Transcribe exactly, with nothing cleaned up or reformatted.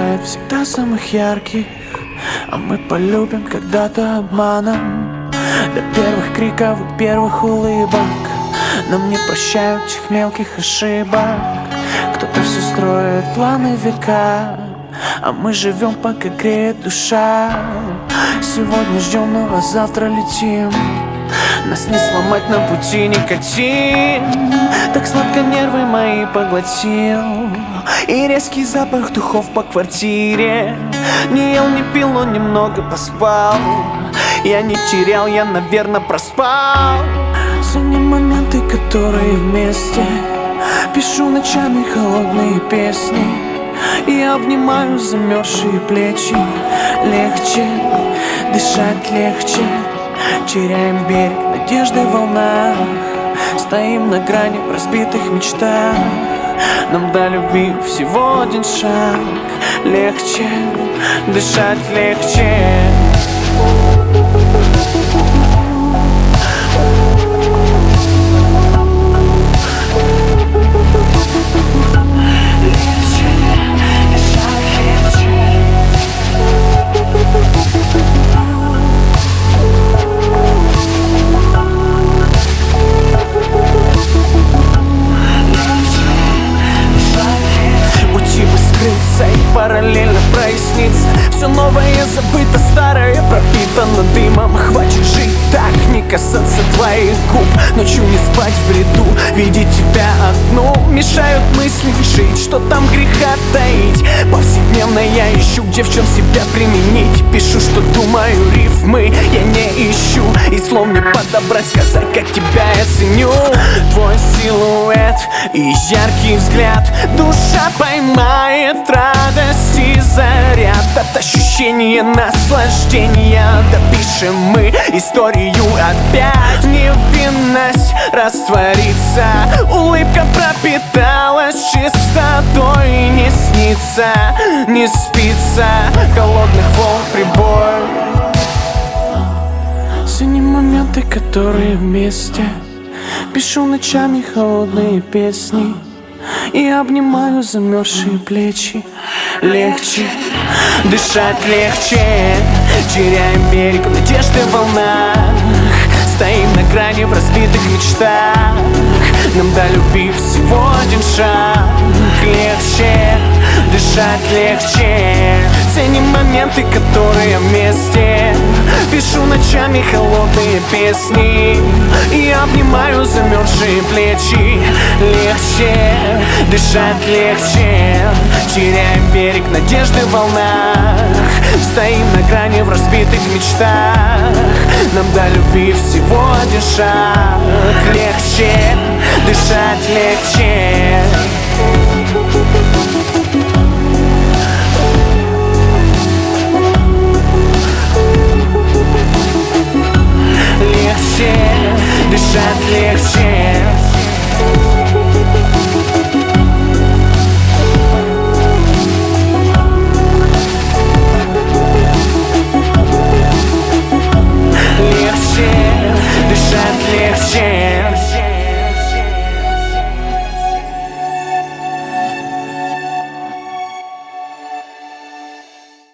бывает всегда самых ярких, а мы полюбим когда-то обманом. До первых криков и первых улыбок нам не прощают тех мелких ошибок. Кто-то все строит планы века, а мы живем, пока греет душа. Сегодня ждем, ну а завтра летим. Нас не сломать на пути никотин. Так сладко нервы мои поглотил, и резкий запах духов по квартире. Не ел, не пил, но немного поспал. Я не терял, я, наверное, проспал. Ценим моменты, которые вместе. Пишу ночами холодные песни и обнимаю замерзшие плечи. Легче, дышать легче. Теряем берег, надежды в волнах. Стоим на грани в разбитых мечтах. Нам до любви всего один шаг. Легче, дышать легче. И параллельно прояснится. Все новое забыто, старое пропитано дымом. Хватит жить так, не касаться твоих губ. Ночью не спать в бреду, видеть тебя одну. Мешают мысли жить, что там греха таить. Повседневно я ищу, где в чем себя применить. Пишу, что думаю, рифмы я не ищу. И слов не подобрать, сказать, как тебя я ценю. Твой силуэт и яркий взгляд. Душа поймает радость и заряд от ощущения наслаждения. Допишем мы историю опять. Невинность растворится, улыбка пропиталась чистотой. Не снится, не спится холодных волн прибой. Ценим моменты, которые вместе. Пишу ночами холодные песни и обнимаю замерзшие плечи. Легче, дышать легче. Теряем берег в надежды в волнах. Стоим на грани в разбитых мечтах. Нам до любви всего один шаг. Легче, дышать легче. Ценим моменты, которые вместе. Пишу ночами холодные песни и обнимаю замерзшие плечи. Легче, дышать легче. Теряем берег надежды в волнах. Стоим на грани в разбитых мечтах. Нам до любви всего один шаг. Легче, дышать легче.